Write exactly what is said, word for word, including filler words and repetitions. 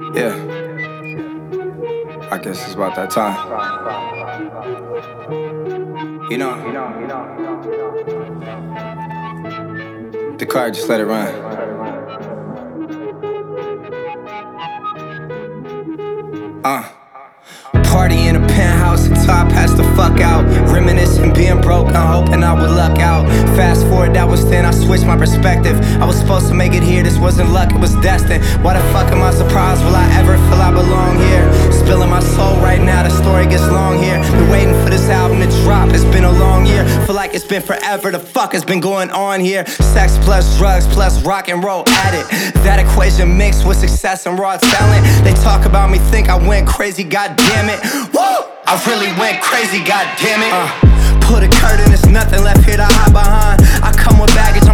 Yeah, I guess it's about that time. You know, the car, just let it run. Uh. Party in a penthouse until I passed the fuck out. Reminiscing, being broke, I'm hoping I would luck out. Fast forward, that was then, I switched my perspective. I was supposed to make it here, this wasn't luck, it was destined. Why the fuck am I surprised? Will I ever feel I belong here? Spilling my soul right now, the story gets long here. Been waiting for this album to drop, it's been a long year. Feel like it's been forever, the fuck has been going on here. Sex plus drugs plus rock and roll addict. That equation mixed with success and raw talent. They talk about me, think I went crazy, god damn it. Woo! I really went crazy, god damn it. Uh, pull the curtain, there's nothing left here to hide behind. I come with baggage, I'm